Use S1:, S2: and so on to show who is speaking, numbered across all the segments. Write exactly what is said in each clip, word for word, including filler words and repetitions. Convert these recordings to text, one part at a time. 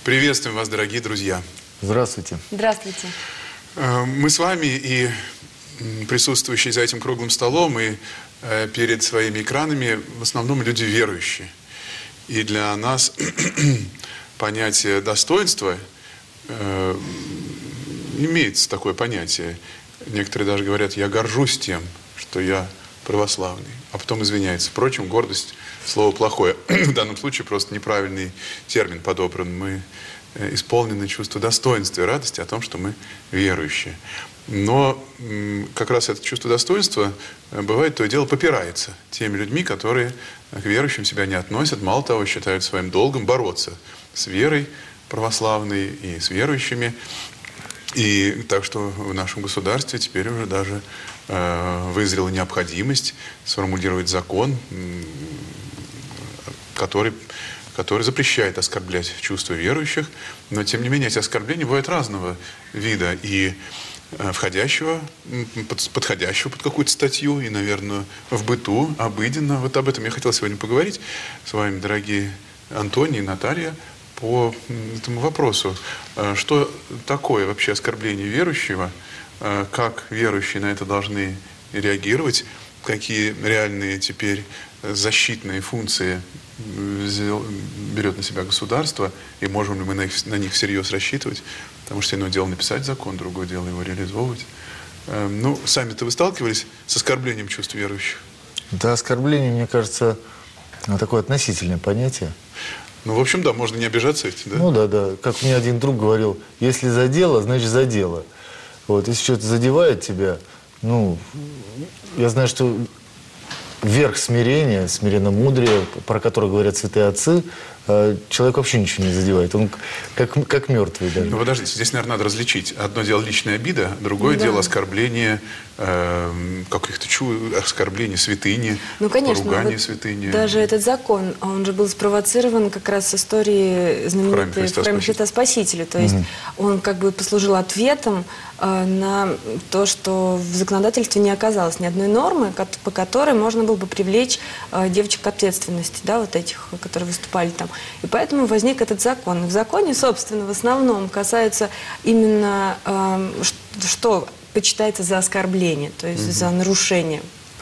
S1: Приветствуем вас, дорогие друзья.
S2: Здравствуйте.
S3: Здравствуйте.
S1: Мы с вами и присутствующие за этим круглым столом, и перед своими экранами в основном люди верующие. И для нас понятие достоинства э, имеется такое понятие. Некоторые даже говорят: я горжусь тем, что я православный. А потом извиняется. Впрочем, гордость – слово плохое. В данном случае просто неправильный термин подобран. Мы исполнены чувства достоинства и радости о том, что мы верующие. Но как раз это чувство достоинства бывает то и дело попирается теми людьми, которые к верующим себя не относят, мало того, считают своим долгом бороться с верой православной и с верующими. И так что в нашем государстве теперь уже даже э, вызрела необходимость сформулировать закон, который, который запрещает оскорблять чувства верующих. Но, тем не менее, эти оскорбления бывают разного вида. И э, входящего, под, подходящего под какую-то статью, и, наверное, в быту, обыденно. Вот об этом я хотел сегодня поговорить с вами, дорогие Антоний и Наталья, по этому вопросу. Что такое вообще оскорбление верующего? Как верующие на это должны реагировать? Какие реальные теперь защитные функции берет на себя государство? И можем ли мы на, их, на них всерьез рассчитывать? Потому что одно дело написать закон, другое дело его реализовывать. Ну, сами-то вы сталкивались с оскорблением чувств верующих?
S2: Да, оскорбление, мне кажется, такое относительное понятие.
S1: Ну, в общем, да, можно не обижаться этим, да?
S2: Ну, да, да. Как мне один друг говорил, если за дело, значит за дело. Вот, если что-то задевает тебя, ну, я знаю, что верх смирения, смиренно-мудрее, про которое говорят святые отцы, человек вообще ничего не задевает. Он как, как мертвый даже.
S1: Ну, подождите, здесь, наверное, надо различить. Одно дело личная обида, другое да. дело оскорбление э, каких-то чу... оскорбление святыни,
S3: ну, конечно,
S1: поругание
S3: вот
S1: святыни.
S3: Даже этот закон, он же был спровоцирован как раз с истории знаменитой в храме Христа Спасителя. То есть угу. он как бы послужил ответом э, на то, что в законодательстве не оказалось ни одной нормы, по которой можно было бы привлечь э, девочек к ответственности, да, вот этих, которые выступали там. И поэтому возник этот закон. И в законе, собственно, в основном касается именно, э, что почитается за оскорбление, то есть mm-hmm. за нарушение,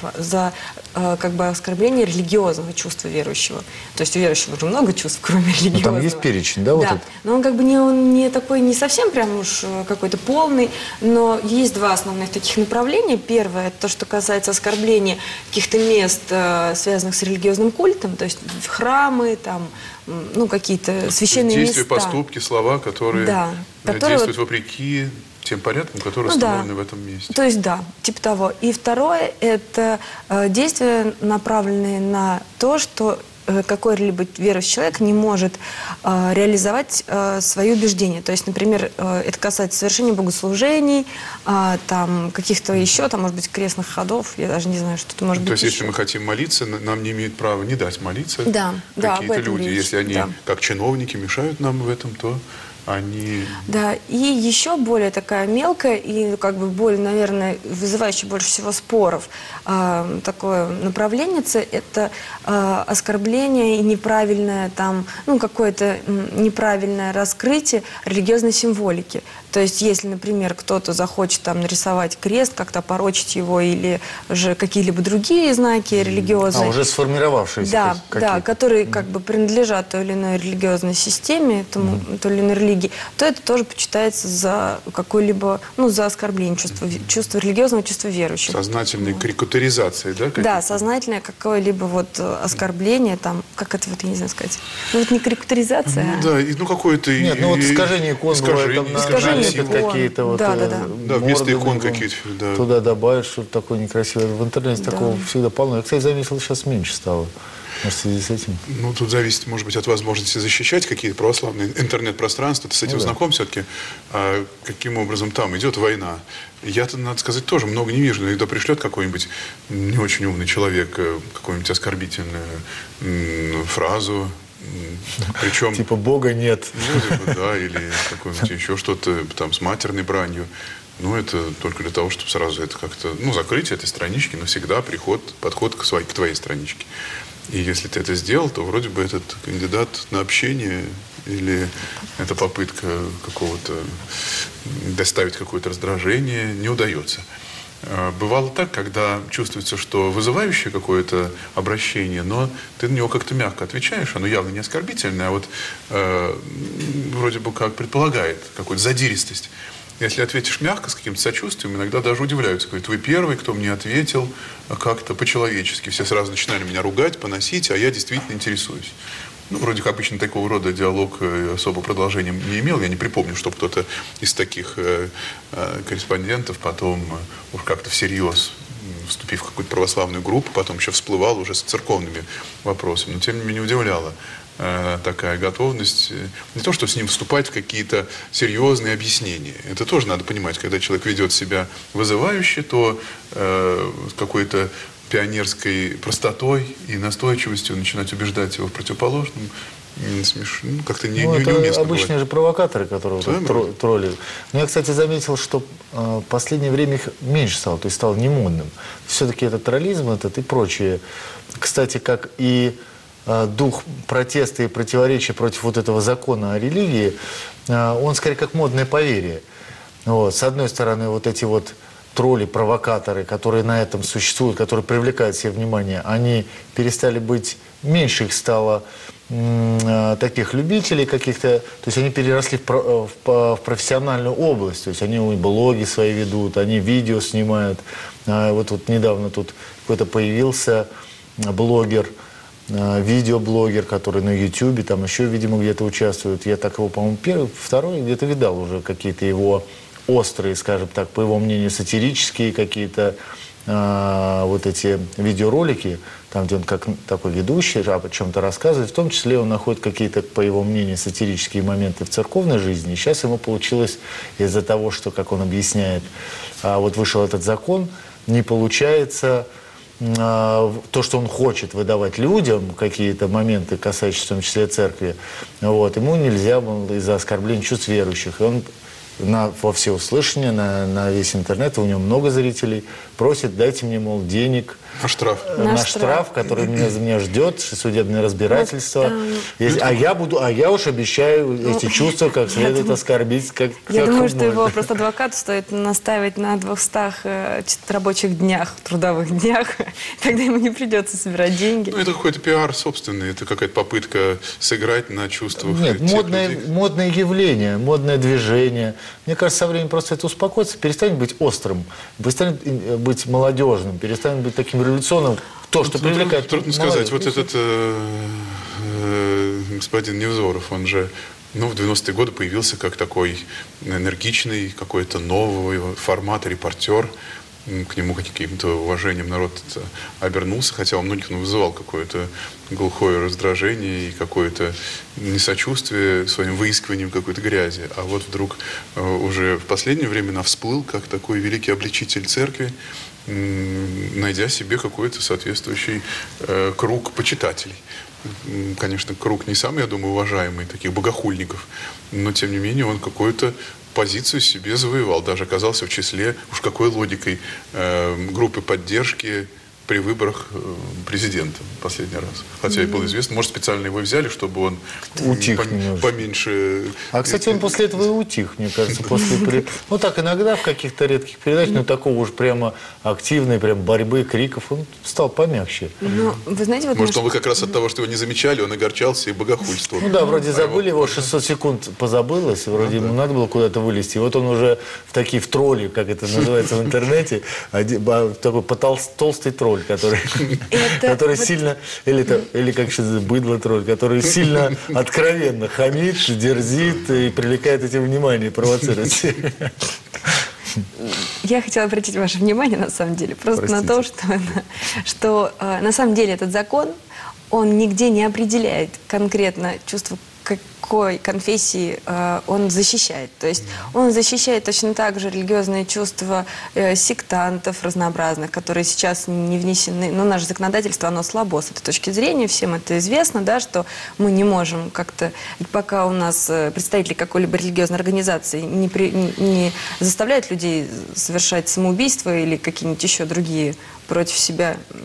S3: за э, как бы оскорбление религиозного чувства верующего. То есть у верующего уже много чувств, кроме религиозного.
S2: Но там есть перечень, да? Вот
S3: да,
S2: это?
S3: Но он как бы не, он не такой, не совсем прям уж какой-то полный, но есть два основных таких направления. Первое, это то, что касается оскорбления каких-то мест, э, связанных с религиозным культом, то есть храмы, там, ну, какие-то священные
S1: действия,
S3: места.
S1: Поступки, слова, которые,
S3: да, которые
S1: действуют
S3: вот,
S1: вопреки тем порядком, которые
S3: ну,
S1: установлены
S3: да.
S1: в этом месте.
S3: То есть, да, типа того. И второе, это э, действия, направленные на то, что э, какой-либо верующий человек не может э, реализовать э, свои убеждения. То есть, например, э, это касается совершения богослужений, э, там, каких-то еще, там, может быть, крестных ходов, я даже не знаю, что это может
S1: то
S3: быть
S1: есть,
S3: еще.
S1: если мы хотим молиться, нам не имеют права не дать молиться
S3: да,
S1: какие-то
S3: да,
S1: люди.
S3: речь.
S1: Если они,
S3: да.
S1: как чиновники, мешают нам в этом, то они...
S3: Да, и еще более такая мелкая и как бы более, наверное, вызывающая больше всего споров э, такое направление, это э, оскорбление и неправильное там, ну, какое-то неправильное раскрытие религиозной символики. То есть, если, например, кто-то захочет там нарисовать крест, как-то опорочить его или же какие-либо другие знаки религиозные.
S2: А, уже сформировавшиеся.
S3: Да,
S2: какие-то.
S3: да, которые как бы принадлежат той или иной религиозной системе, тому, mm-hmm. той или иной религии, то это тоже почитается за какое-либо, ну, за оскорбление чувства, чувства религиозного, чувства верующего.
S1: Сознательной карикатуризации, да?
S3: Да, сознательное какое-либо вот оскорбление, там, как это вот, я не знаю сказать, ну, вот не карикатуризация.
S1: Ну, да, и, ну, какое-то...
S2: Нет, ну, вот искажение икон бывает, там,
S3: искажение
S2: какие-то вот...
S3: Да, да, да.
S1: Да, вместо икон какие-то, да.
S2: Туда добавить что-то такое некрасивое. В интернете да. такого всегда полно. Я, кстати, заметил, сейчас меньше стало. Может, в связи с этим?
S1: Ну, тут зависит, может быть, от возможности защищать какие-то православные интернет-пространства. Ты с этим ну, знаком да. все-таки? А каким образом там идет война? Я-то, надо сказать, тоже много не вижу. Иногда пришлет какой-нибудь не очень умный человек какую-нибудь оскорбительную фразу. Причем...
S2: Типа Бога нет.
S1: Ну, типа, да, или какое-нибудь еще что-то там с матерной бранью. Ну, это только для того, чтобы сразу это как-то... Ну, закрыть этой странички навсегда, приход, подход к, своей, к твоей страничке. И если ты это сделал, то вроде бы этот кандидат на общение или это попытка какого-то доставить какое-то раздражение, не удается. Бывало так, когда чувствуется, что вызывающее какое-то обращение, но ты на него как-то мягко отвечаешь, оно явно не оскорбительное, а вот э, вроде бы как предполагает какую-то задиристость. Если ответишь мягко, с каким-то сочувствием, иногда даже удивляются. Говорят, вы первый, кто мне ответил как-то по-человечески. Все сразу начинали меня ругать, поносить, а я действительно интересуюсь. Ну, вроде как обычно такого рода диалог особо продолжения не имел. Я не припомню, чтобы кто-то из таких э, э, корреспондентов потом э, уж как-то всерьез, вступив в какую-то православную группу, потом еще всплывал уже с церковными вопросами. Но тем не менее удивляла э, такая готовность. Не то, что с ним вступать в какие-то серьезные объяснения. Это тоже надо понимать. Когда человек ведет себя вызывающе, то э, какой-то пионерской простотой и настойчивостью начинать убеждать его в противоположном, смешно, ну, как-то не,
S2: ну,
S1: не,
S2: это
S1: неуместно
S2: обычные
S1: бывает.
S2: же провокаторы, которые вот тро, тролли. Но я, кстати, заметил, что э, в последнее время их меньше стало, то есть стал немодным. Все-таки этот троллизм этот и прочее. Кстати, как и э, дух протеста и противоречия против вот этого закона о религии, э, он скорее как модное поверье. Вот. С одной стороны, вот эти вот тролли, провокаторы, которые на этом существуют, которые привлекают себе внимание, они перестали быть, меньше их стало м, таких любителей каких-то, то есть они переросли в, в, в профессиональную область, то есть они блоги свои ведут, они видео снимают. А вот, вот недавно тут какой-то появился блогер, видеоблогер, который на ютубе, там еще, видимо, где-то участвует. Я так его, по-моему, первый, второй где-то видал уже какие-то его острые, скажем так, по его мнению, сатирические какие-то э, вот эти видеоролики, там, где он как такой ведущий о чем-то рассказывает, в том числе он находит какие-то, по его мнению, сатирические моменты в церковной жизни. И сейчас ему получилось из-за того, что, как он объясняет, э, вот вышел этот закон, не получается э, то, что он хочет выдавать людям, какие-то моменты, касающиеся в том числе церкви, вот, ему нельзя было из-за оскорбления чувств верующих. И он На, во всеуслышание, на, на весь интернет, у него много зрителей, просит, дайте мне, мол, денег.
S1: На штраф.
S2: На, на штраф, штраф, который меня, меня ждет, судебное разбирательство. Вот, эм... Если, а, я буду, а я уж обещаю ну, эти чувства как следует думаю, оскорбить. Как,
S3: я
S2: как
S3: думаю,
S2: можно.
S3: что его просто адвокату стоит наставить на двухстах э, рабочих днях, трудовых днях. Тогда ему не придется собирать деньги.
S1: Ну, это какой-то пиар собственный, это какая-то попытка сыграть на чувствах.
S2: Нет, модное, модное явление, модное движение. Мне кажется, со временем просто это успокоится, перестанет быть острым, перестанет быть молодежным, перестанет быть таким революционным. То, что ну, привлекает...
S1: Трудно, трудно сказать. Вот этот э, э, господин Невзоров, он же ну, в девяностые годы появился как такой энергичный, какой-то новый формат, репортер. К нему каким-то уважением народ обернулся, хотя у многих ну, вызывал какое-то глухое раздражение и какое-то несочувствие своим выискиванием какой-то грязи. А вот вдруг э, уже в последнее время всплыл как такой великий обличитель церкви, э, найдя себе какой-то соответствующий э, круг почитателей. Конечно, круг не самый, я думаю, уважаемый, таких богохульников, но тем не менее он какой-то позицию себе завоевал, даже оказался в числе, уж какой логикой, э, группы поддержки при выборах э, президента в последний раз. Хотя mm-hmm. и было известно, может, специально его взяли, чтобы он
S2: утих
S1: пом- поменьше...
S2: А, кстати, он после этого и утих, мне кажется. После... Ну, так, иногда в каких-то редких передачах, но такого уж прямо активной прям борьбы, криков, он стал помягче.
S3: Ну, вы знаете, вот
S1: может, он как раз от того, что его не замечали, он огорчался и богохульствовал.
S2: Ну да, вроде забыли его, шестьсот секунд позабылось, вроде ему надо было куда-то вылезти. И вот он уже в такие в тролли, как это называется в интернете, такой толстый тролль, который, который сильно, или, или как еще быдло тролль, который сильно откровенно хамит, дерзит и привлекает этим внимание, провоцирует.
S3: Я хотела обратить ваше внимание, на самом деле, просто Простите. на то, что, что на самом деле этот закон, он нигде не определяет конкретно чувство, какой конфессии э, он защищает. То есть он защищает точно так же религиозные чувства э, сектантов разнообразных, которые сейчас не внесены. Но наше законодательство, оно слабо с этой точки зрения. Всем это известно, да, что мы не можем как-то, пока у нас представители какой-либо религиозной организации не, при, не, не заставляют людей совершать самоубийство или какие-нибудь еще другие против себя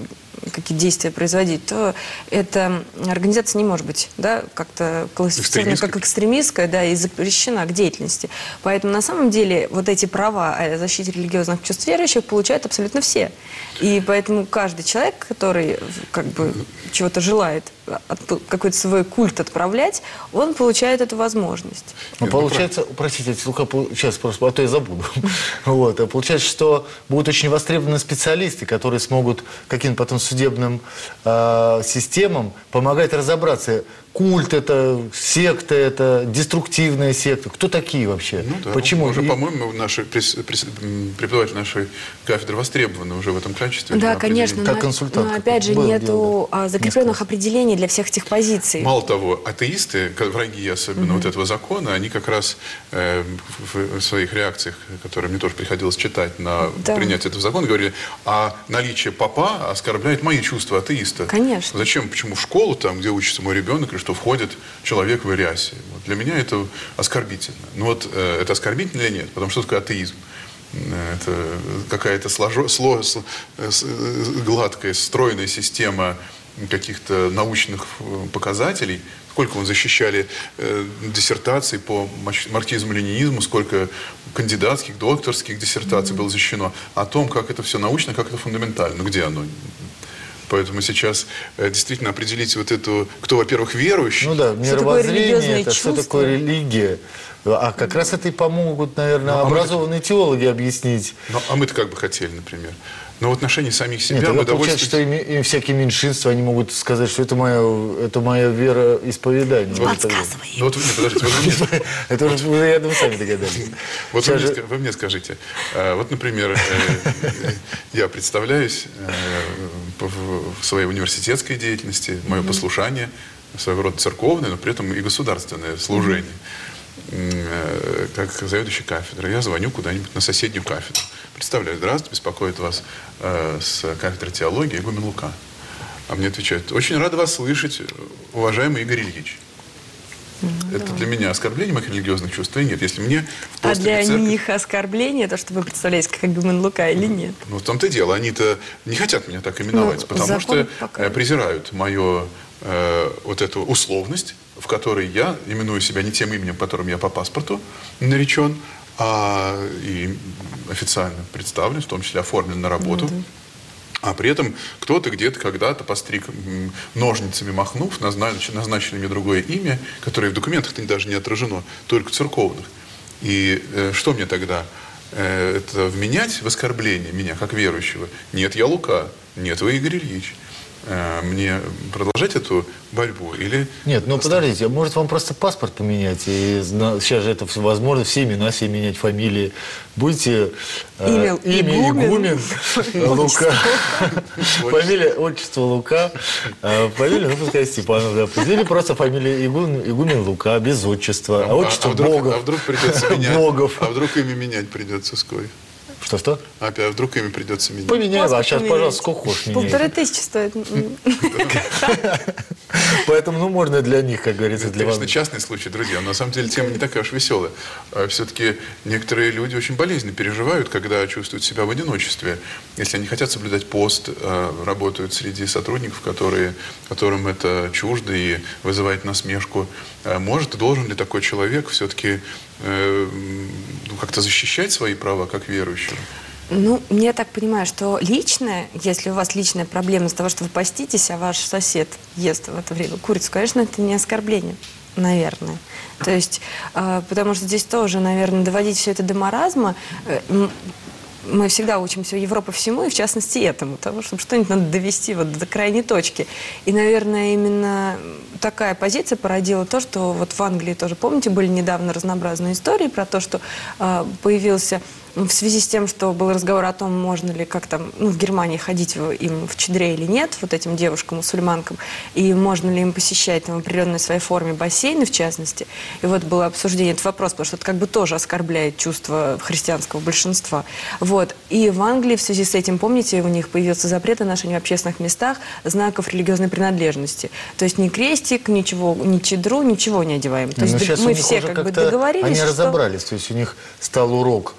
S3: какие действия производить, то эта организация не может быть, да, как-то классифицирована как экстремистская, да, и запрещена к деятельности. Поэтому на самом деле вот эти права о защите религиозных чувств верующих получают абсолютно все. И поэтому каждый человек, который как бы чего-то желает, какой-то свой культ отправлять, он получает эту возможность.
S2: Ну, получается, простите, Лука, сейчас просто, а то я забуду. Вот, а получается, что будут очень востребованы специалисты, которые смогут каким-то потом судебным э, системам помогать разобраться, культ это, секта это, деструктивная секта. Кто такие вообще?
S1: Ну, да,
S2: почему?
S1: Уже,
S2: И...
S1: по-моему, наши преподаватели нашей кафедры востребованы уже в этом качестве.
S3: Да, конечно.
S2: Как
S3: но,
S2: консультант.
S3: Но опять же,
S2: Был
S3: нету
S2: дело, да.
S3: закрепленных определений для всех этих позиций.
S1: Мало того, атеисты, враги особенно mm-hmm. вот этого закона, они как раз э, в, в своих реакциях, которые мне тоже приходилось читать на да. принятие этого закона, говорили, а наличие попа оскорбляет мои чувства атеиста.
S3: Конечно.
S1: Зачем? Почему в школу, там, где учится мой ребенок, и что входит человек в рясе? Вот для меня это оскорбительно. Ну вот э, это оскорбительно или нет? Потому что такое атеизм? Это какая-то сложо, сло, с, с, гладкая, стройная система каких-то научных показателей. Сколько мы защищали э, диссертаций по марксизму-ленинизму, сколько кандидатских, докторских диссертаций mm-hmm. было защищено о том, как это все научно, как это фундаментально. Ну где оно? Поэтому сейчас э, действительно определить вот эту, кто, во-первых, верующий.
S2: Ну да, мировоззрение, это что такое религия. А как раз это и помогут, наверное, ну, а образованные теологи объяснить.
S1: Ну, а мы-то как бы хотели, например. Но в отношении самих себя
S2: Нет,
S1: мы
S2: получается, что им, им всякие меньшинства, они могут сказать, что это моя, это моя вероисповедание.
S3: Подсказывай.
S1: Ну вот, нет, подождите, вот мне...
S2: Это уже, я думаю, сами догадались.
S1: Вот вы, же... мне, вы мне скажите, вот, например, я представляюсь в своей университетской деятельности, мое послушание, своего рода церковное, но при этом и государственное служение. Как заведующий кафедрой, я звоню куда-нибудь на соседнюю кафедру. Представляю, здравствуйте, беспокоит вас э, с кафедры теологии игумен Лука. А мне отвечают, очень рада вас слышать, уважаемый Игорь Ильич. Mm-hmm. Это для меня оскорбление моих религиозных чувств или нет? Если мне в
S3: а для
S1: церковь...
S3: них оскорбление, то, что вы представляете, как игумен Лука или нет?
S1: Ну, в том-то и дело. Они-то не хотят меня так именовать, ну, потому что пока... презирают мою э, вот эту условность, в которой я именую себя не тем именем, которым я по паспорту наречен, а и официально представлен, в том числе оформлен на работу. Ну, да. А при этом кто-то где-то когда-то постриг, ножницами махнув, назначили, назначили мне другое имя, которое в документах даже не отражено, только церковных. И э, что мне тогда? Э, это вменять в оскорбление меня, как верующего? Нет, я Лука. Нет, вы Игорь Ильич. Мне продолжать эту борьбу или...
S2: Нет, ну подождите, может вам просто паспорт поменять, и сейчас же это возможно, все имена, все менять фамилии. Будете
S3: имя,
S2: э, имя игумен, Лука, фамилия, отчество Лука, фамилия, ну пускай Степанов, да, или просто фамилия игумен Лука, без отчества, а отчество Богов.
S1: А вдруг придется менять, а вдруг имя менять придется вскоре?
S2: Что-что?
S1: Опять вдруг имя придется менять.
S2: Поменяй, а сейчас, пожалуйста, сколько хочешь менять.
S3: Полторы тысячи стоит.
S2: Поэтому, ну, можно для них, как говорится, для вас.
S1: Конечно, частный случай, друзья. Но на самом деле тема не такая уж веселая. Все-таки некоторые люди очень болезненно переживают, когда чувствуют себя в одиночестве. Если они хотят соблюдать пост, работают среди сотрудников, которые, которым это чуждо и вызывает насмешку. Может и должен ли такой человек все-таки э, как-то защищать свои права как верующий?
S3: Ну, я так понимаю, что личное, если у вас личная проблема из-за того, что вы поститесь, а ваш сосед ест в это время курицу, конечно, это не оскорбление, наверное. То есть, э, потому что здесь тоже, наверное, доводить все это до маразма, э, мы всегда учимся Европа всему, и в частности этому, того, что что-нибудь надо довести вот до крайней точки. И, наверное, именно такая позиция породила то, что вот в Англии тоже, помните, были недавно разнообразные истории про то, что э, появился в связи с тем, что был разговор о том, можно ли как там, ну, в Германии ходить им в чадре или нет, вот этим девушкам-мусульманкам, и можно ли им посещать там, в определенной своей форме бассейны, в частности. И вот было обсуждение этот вопрос, потому что это как бы тоже оскорбляет чувство христианского большинства. Вот. И в Англии в связи с этим, помните, у них появился запрет на ношение в общественных местах знаков религиозной принадлежности. То есть ни крестик, ничего, ни чадру, ничего не одеваем. То есть мы все как бы договорились,
S2: они
S3: что...
S2: разобрались, то есть у них стал урок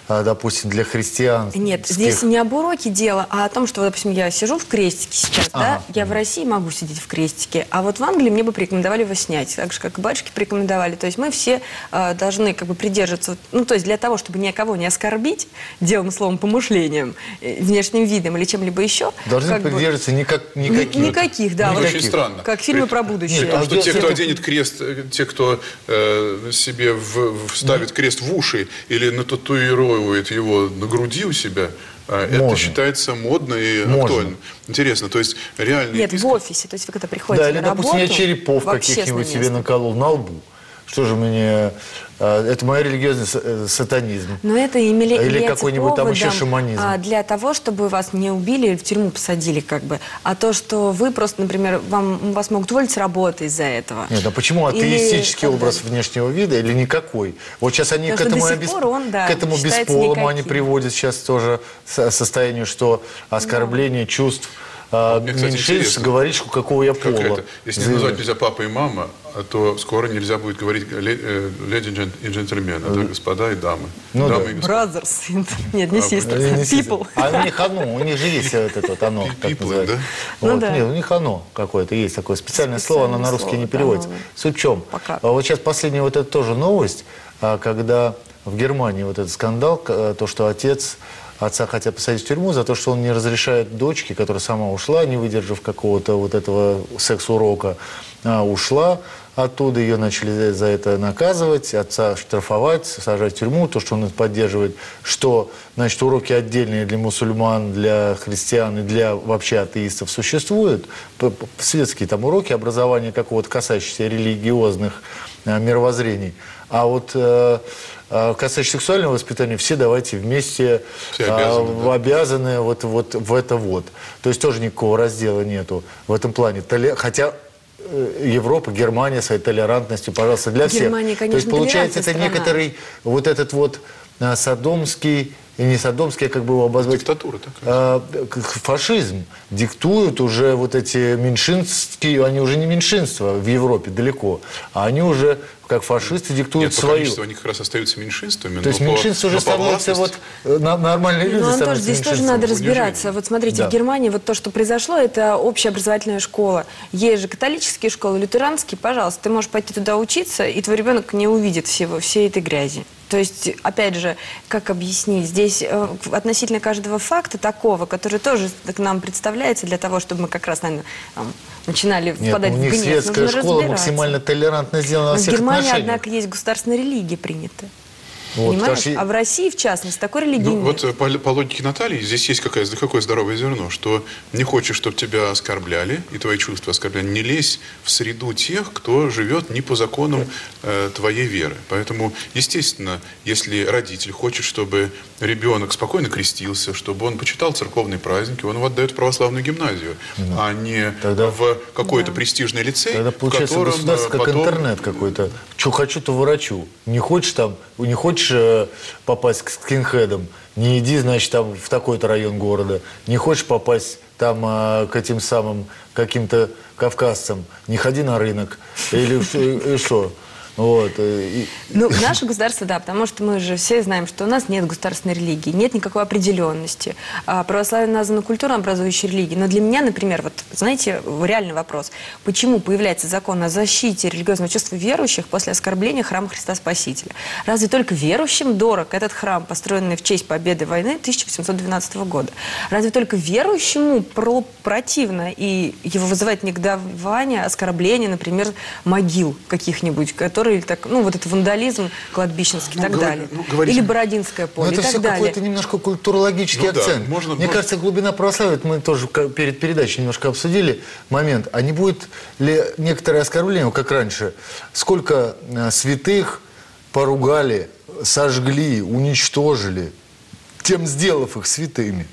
S2: допустим, для христиан.
S3: Нет, здесь не об уроке дело, а о том, что, допустим, я сижу в крестике сейчас,
S2: Ага.
S3: да, я в России могу сидеть в крестике, а вот в Англии мне бы порекомендовали его снять, так же, как и батюшки порекомендовали. То есть мы все э, должны как бы придерживаться, ну, то есть для того, чтобы никого не оскорбить делом, словом, помышлением, э, внешним видом или чем-либо еще.
S2: Должны
S3: как бы,
S2: придерживаться никак,
S3: ни-
S2: никаких.
S3: никаких, да.
S1: Это
S3: вот
S1: очень странно.
S3: Как фильмы про будущее.
S1: Потому что
S2: А
S1: те,
S2: где-
S1: кто
S2: это-
S1: оденет крест, э, те, кто э, себе в- вставит крест в уши или нататуирует его на груди у себя, э, это
S2: Можно.
S1: считается модно и
S2: Можно.
S1: актуально. Интересно, то есть реальный
S3: Нет,
S1: иск-
S3: в офисе, то есть вы когда приходите
S2: Да, или,
S3: на
S2: допустим,
S3: работу,
S2: я черепов
S3: в общественное
S2: каких-нибудь себе
S3: место.
S2: наколол на лбу. Что же мне... э, Это мой религиозный с- э, сатанизм.
S3: Но это имели,
S2: Или
S3: является
S2: какой-нибудь там еще
S3: поводом,
S2: шаманизм.
S3: а, для того, чтобы вас не убили или в тюрьму посадили, как бы. А то, что вы просто, например, вам, вас могут уволить с работы из-за этого.
S2: Нет, а почему
S3: Или
S2: атеистический
S3: так
S2: образ
S3: далее.
S2: внешнего вида или никакой? Вот сейчас они
S3: Потому
S2: к
S3: что
S2: этому,
S3: до сих
S2: обес-
S3: пор он, да,
S2: к этому
S3: считается
S2: бесполому они
S3: никаким.
S2: приводят сейчас тоже со- состоянию, что оскорбление чувств а,
S1: мне, кстати,
S2: меньшинств,
S1: интересно,
S2: говоришь, какого я
S1: как
S2: пола.
S1: это? Если
S2: Заявляешь.
S1: назвать нельзя папа и мама, а то скоро нельзя будет говорить ле- э, леди джен- и джентльмены, а то господа и дамы.
S2: Ну
S1: дамы
S2: да.
S1: и господа.
S3: Brothers. Нет, не sisters,
S2: Или не
S3: people.
S2: А у них оно, у них же есть вот это вот оно, так
S1: People,
S2: называется.
S1: да?
S3: Ну
S2: Вот,
S3: да.
S2: Нет, у них оно какое-то есть такое специальное,
S3: Специальное
S2: слово, оно на русский
S3: слово,
S2: не
S3: да,
S2: переводится.
S3: новое.
S2: Суть в чем?
S3: Пока.
S2: А вот сейчас последняя вот это тоже новость, а, когда в Германии вот этот скандал, к- то, что отец отца хотят посадить в тюрьму за то, что он не разрешает дочке, которая сама ушла, не выдержав какого-то вот этого секс-урока, а, ушла оттуда, ее начали за это наказывать, отца штрафовать, сажать в тюрьму, то, что он это поддерживает, что, значит, уроки отдельные для мусульман, для христиан и для вообще атеистов существуют, П- п- светские там уроки образования какого-то касающиеся религиозных а, мировоззрений. А вот э, э, касающиеся сексуального воспитания, все давайте вместе
S1: Все
S2: а,
S1: обязаны,
S2: в-
S1: да.
S2: обязаны вот, вот в это вот. То есть тоже никакого раздела нету в этом плане. Толе- Хотя э, Европа, Германия своей толерантностью, пожалуйста, для всех.
S3: Германия,
S2: То есть
S3: конечно,
S2: получается, это
S3: толерантная страна.
S2: некоторый вот этот вот а, содомский, и не содомский, а как бы его обозвать?
S1: Диктатура такая.
S2: А, к- фашизм диктуют уже вот эти меньшинские, они уже не меньшинства в Европе далеко, а они уже как фашисты диктуют
S1: Нет, по
S2: свою.
S1: количеству они как раз остаются меньшинствами.
S2: То есть
S1: но по-
S2: меньшинство уже
S1: но по
S2: становится вот
S1: властности-
S2: э, на- нормальные люди
S3: Ну, Антош,
S2: становятся
S3: здесь тоже
S2: меньшинством.
S3: надо разбираться.
S1: Унижение.
S3: Вот смотрите,
S2: Да.
S3: в Германии вот то, что произошло, это общеобразовательная школа. Есть же католические школы, лютеранские, пожалуйста, ты можешь пойти туда учиться, и твой ребенок не увидит всего, всей этой грязи. То есть, опять же, как объяснить, здесь э, относительно каждого факта такого, который тоже к нам представляется для того, чтобы мы как раз, наверное, там, начинали
S2: Нет,
S3: впадать
S2: у
S3: в
S2: них
S3: гнев.
S2: светская
S3: Нужно
S2: школа
S3: разбираться.
S2: максимально толерантно сделана во
S3: Но в
S2: всех
S3: Германии,
S2: отношениях.
S3: однако, есть государственная религия принята.
S2: Вот,
S3: Понимаешь?
S2: потому что-
S3: А в России, в частности, такой религии
S1: Ну,
S3: нет.
S1: вот э, по, по логике Натальи, здесь есть какое, какое здоровое зерно, что не хочешь, чтобы тебя оскорбляли, и твои чувства оскорбляли, не лезь в среду тех, кто живет не по законам э, твоей веры. Поэтому, естественно, если родитель хочет, чтобы ребенок спокойно крестился, чтобы он почитал церковные праздники, он его отдает в православную гимназию, а не
S2: Тогда-
S1: в какой-то
S3: Да.
S1: престижный лицей,
S2: Тогда
S1: в
S2: получается
S1: котором
S2: государство
S1: э,
S2: как
S1: потом...
S2: интернет какой-то. Что хочу, то ворочу. Не хочешь там, не хочешь э, попасть к скинхедам, не иди, значит, там в такой-то район города. Не хочешь попасть там э, к этим самым каким-то кавказцам, не ходи на рынок. Или что- и что? Вот. э, и-
S3: Ну, наше государство, да, потому что мы же все знаем, что у нас нет государственной религии, нет никакой определенности. А православие названо культурно-образующей религией. Но для меня, например, вот, знаете, реальный вопрос. Почему появляется закон о защите религиозного чувства верующих после оскорбления храма Христа Спасителя? Разве только верующим дорог этот храм, построенный в честь победы войны тысяча восемьсот двенадцатого года? Разве только верующему про противно и его вызывает негодование, оскорбление, например, могил каких-нибудь, которые так, ну, вот это вандализм кладбищенский и
S1: Ну,
S3: так
S1: говори-
S3: далее.
S1: ну, говорите-
S3: Или Бородинское
S2: Но
S3: поле и
S2: это
S3: так
S2: все
S3: далее.
S2: какой-то немножко культурологический
S1: Ну да,
S2: акцент.
S1: можно-
S2: Мне
S1: можно-
S2: кажется, глубина православия, это мы тоже ка- перед передачей немножко обсудили момент, а не будет ли некоторое оскорбление, вот как раньше, сколько э, святых поругали, сожгли, уничтожили, тем сделав их святыми.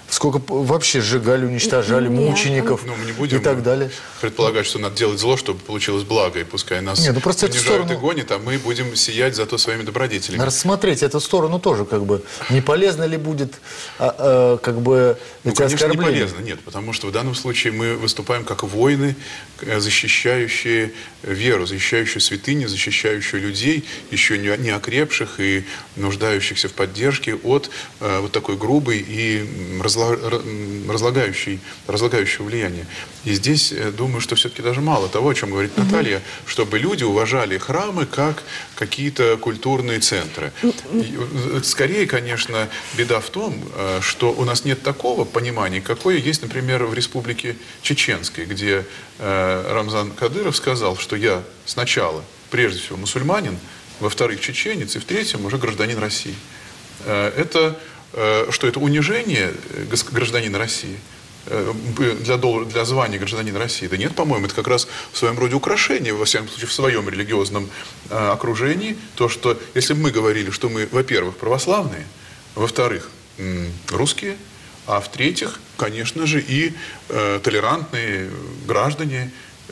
S2: Сколько вообще сжигали, уничтожали
S3: Нет.
S2: мучеников
S1: Ну, мы не будем
S2: и так далее.
S1: предполагать, что надо делать зло, чтобы получилось благо, и пускай нас
S2: Нет, ну просто эту
S1: унижают
S2: сторону-
S1: и гонят, а мы будем сиять зато своими добродетелями.
S2: Рассмотреть эту сторону тоже, как бы, не полезно ли будет, а, а, как бы,
S1: Ну,
S2: эти
S1: конечно, не
S2: оскорбления?
S1: полезно, нет, потому что в данном случае мы выступаем как воины, э, защищающие веру, защищающие святыни, защищающие людей, еще не, не окрепших и нуждающихся в поддержке от э, вот такой грубой и м, разла- р- м, разлагающей, разлагающего влияния. И здесь, э, думаю, что все-таки даже мало того, о чем говорит Наталья, чтобы люди уважали храмы как какие-то культурные центры. И, э, скорее, конечно, беда в том, э, что у нас нет такого понимания, какое есть, например, в Республике Чеченской, где э, Рамзан Кадыров сказал, что я сначала, прежде всего, мусульманин, во-вторых, чеченец, и в-третьем, уже гражданин России. Э, это, э, что это унижение э, гос- гражданина России? Э, Для, дол- для звания гражданина России? Да нет, по-моему, это как раз в своем роде украшение, во всяком случае, в своем религиозном э, окружении. То, что, если бы мы говорили, что мы, во-первых, православные, во-вторых, м, русские, а в-третьих, конечно же, и э, толерантные граждане,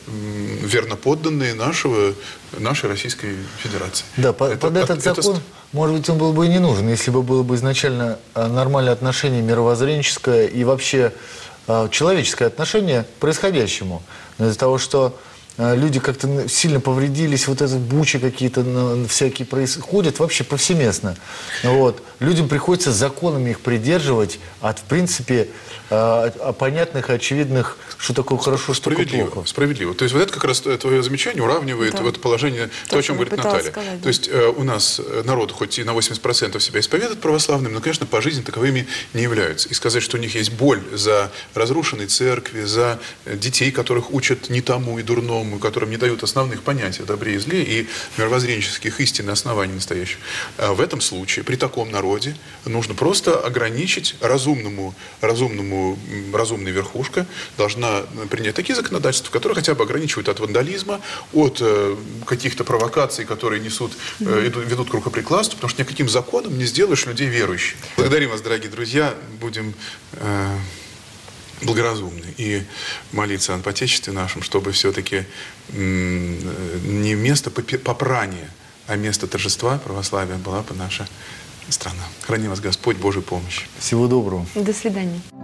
S1: м, верноподданные нашего, нашей Российской Федерации.
S2: Да, по-
S1: Это-
S2: под этот
S1: это-
S2: закон, может быть, он был бы и не нужен, если бы было бы изначально а, нормальное отношение мировоззренческое и вообще а, человеческое отношение к происходящему. Но из-за того, что а, люди как-то н- сильно повредились, вот это бучи какие-то ну, всякие происходят вообще повсеместно. Вот. Людям приходится законами их придерживать от, в принципе, а, а, понятных и очевидных, что такое хорошо, что такое
S1: Справедливо,
S2: плохо.
S1: справедливо. То есть вот это как раз твое замечание уравнивает
S3: Да.
S1: вот положение, то,
S3: То,
S1: о чем
S3: что
S1: говорит
S3: я пыталась
S1: Наталья.
S3: сказать,
S1: То
S3: да.
S1: есть э, у нас э, народ хоть и на восемьдесят процентов себя исповедует православным, но, конечно, по жизни таковыми не являются. И сказать, что у них есть боль за разрушенные церкви, за э, детей, которых учат не тому и дурному, которым не дают основных понятий о добре и зле и мировоззренческих истин и оснований настоящих. А в этом случае, при таком народе, нужно просто ограничить разумному, разумному, м, разумная верхушка должна принять такие законодательства, которые хотя бы ограничивают от вандализма, от э, каких-то провокаций, которые несут, э, идут- ведут к рукоприкладству, потому что никаким законом не сделаешь людей верующими. Благодарим вас, дорогие друзья. Будем э, благоразумны и молиться о Отечестве нашем, чтобы все-таки м, не место попе- попрания, а место торжества православия была бы наша страна. Храни вас Господь, Божьей помощи.
S2: Всего доброго.
S3: До свидания.